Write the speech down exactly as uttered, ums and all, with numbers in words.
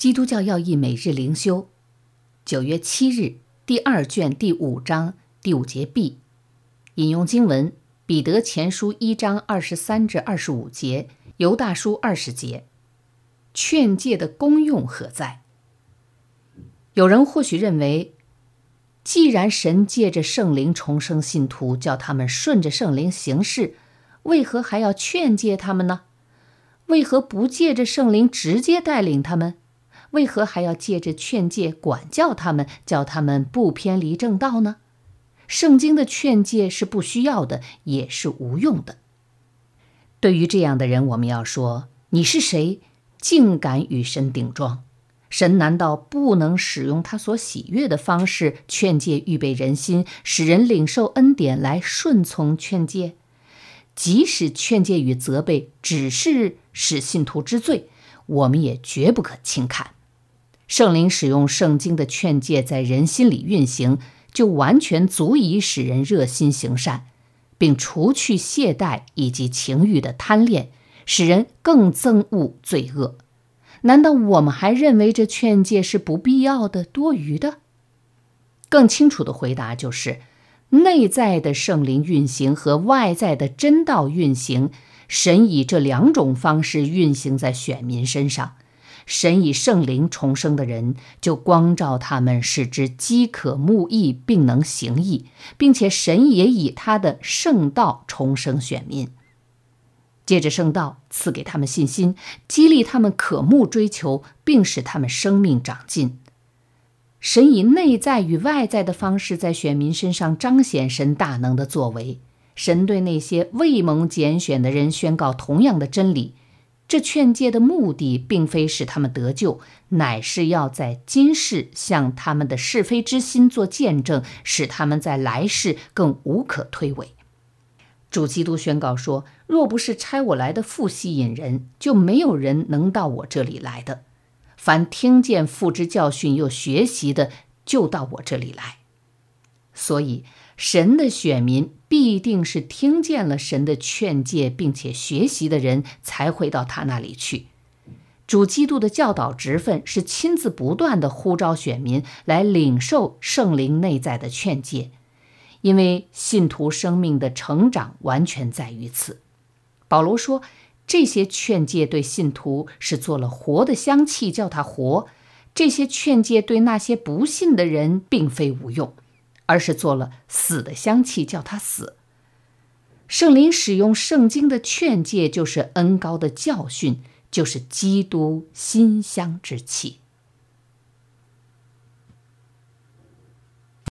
基督教要义每日灵修，九月七日，第二卷第五章第五节 B， 引用经文：彼得前书一章二十三至二十五节，犹大书二十节。劝诫的功用何在？有人或许认为，既然神借着圣灵重生信徒，叫他们顺着圣灵行事，为何还要劝诫他们呢？为何不借着圣灵直接带领他们？为何还要借着劝诫管教他们，叫他们不偏离正道呢？圣经的劝诫是不需要的，也是无用的。对于这样的人，我们要说：你是谁，竟敢与神顶撞？神难道不能使用他所喜悦的方式劝诫预备人心，使人领受恩典来顺从劝诫？即使劝诫与责备只是使信徒知罪，我们也绝不可轻看。圣灵使用圣经的劝诫在人心里运行，就完全足以使人热心行善，并除去懈怠以及情欲的贪恋，使人更憎恶罪恶。难道我们还认为这劝诫是不必要的、多余的？更清楚的回答就是，内在的圣灵运行和外在的真道运行，神以这两种方式运行在选民身上。神以圣灵重生的人，就光照他们，使之饥渴慕义，并能行义，并且神也以他的圣道重生选民。借着圣道赐给他们信心，激励他们渴慕追求，并使他们生命长进。神以内在与外在的方式在选民身上彰显神大能的作为。神对那些未蒙拣选的人宣告同样的真理。这劝诫的目的并非使他们得救，乃是要在今世向他们的是非之心做见证，使他们在来世更无可推诿。主基督宣告说：若不是差我来的父吸引人，就没有人能到我这里来的。凡听见父之教训又学习的，就到我这里来。所以神的选民必定是听见了神的劝诫并且学习的人，才会到他那里去。主基督的教导职分是亲自不断地呼召选民来领受圣灵内在的劝诫，因为信徒生命的成长完全在于此。保罗说，这些劝诫对信徒是做了活的香气，叫他活；这些劝诫对那些不信的人并非无用，而是做了死的香气，叫他死。圣灵使用圣经的劝诫，就是恩膏的教训，就是基督馨香之气。